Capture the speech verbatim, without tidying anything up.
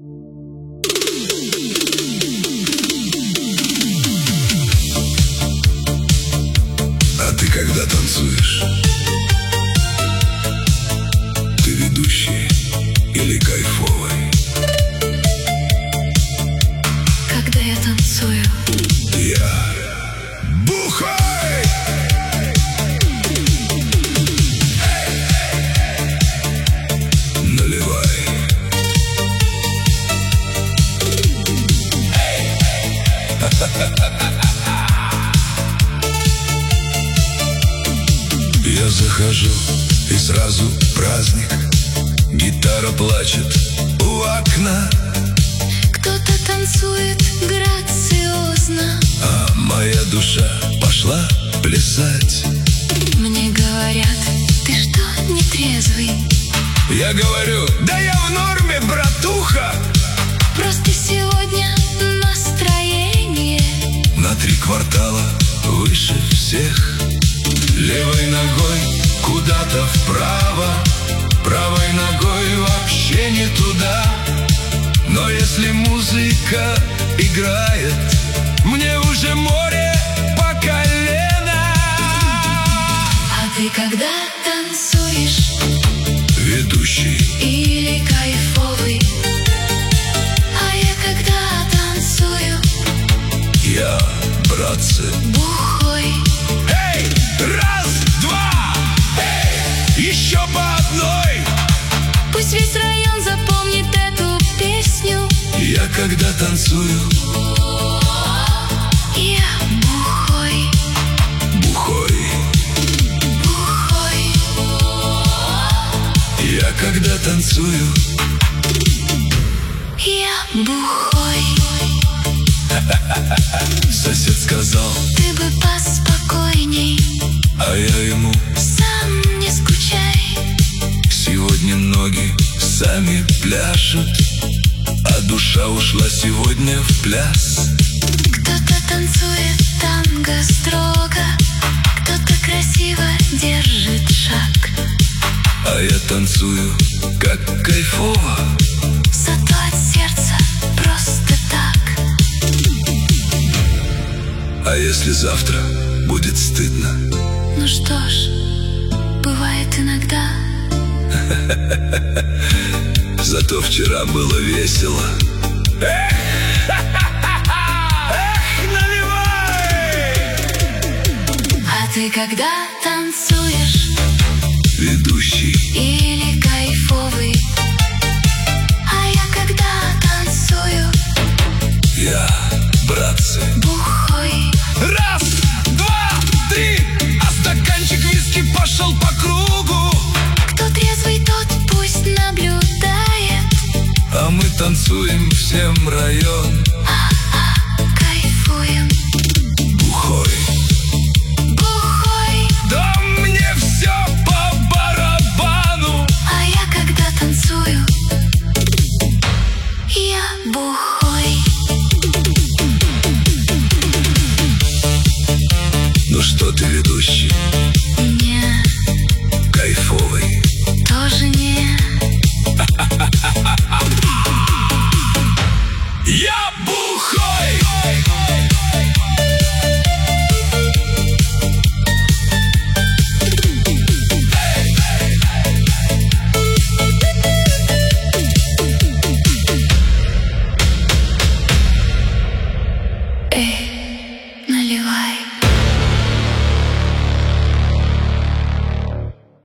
А ты когда танцуешь? Ты ведущий или кайфовый? Когда я танцую, Я бухой! Наливай. Я захожу, и сразу праздник. Гитара плачет у окна, кто-то танцует грациозно. а моя душа пошла плясать. Мне говорят, ты что, не трезвый? Я говорю, да я в норме, братуха. Просто сегодня настроение. На три квартала выше всех. Левой ногой куда-то вправо, правой ногой вообще не туда. Но если музыка играет, мне уже море по колено. А ты когда танцуешь? Ведущий. Или кайфовый? А я когда танцую? Я, братцы. Бухой. Эй, раз, два, эй, еще по одной. Пусть весь район запомнит эту песню. Я когда танцую, Я бухой, бухой. бухой. Я когда танцую, Я бухой. сосед сказал, Ты бы поспокойней, а я ему: сам не скучай. сегодня ноги сами пляшут, а душа ушла сегодня в пляс. Кто-то танцует танго строго, кто-то красиво держит шаг. А я танцую, как кайфово. Зато от сердца просто так. А если завтра будет стыдно? Ну что ж, бывает иногда. Зато вчера было весело. Эх, наливай! А ты когда танцуешь? Ведущий. Или кайфовый? А я когда танцую? Я, братцы. Бухой. Раз, два, три, а стаканчик виски пошел по кругу. Кто трезвый, тот пусть наблюдает. А мы танцуем всем район. Кайфуем. Бухой. Бухой. Да мне все по барабану. А я когда танцую? Я бухой. Ну что ты, ведущий? Не, Кайфовый. тоже не. Я бухой. Эй, наливай.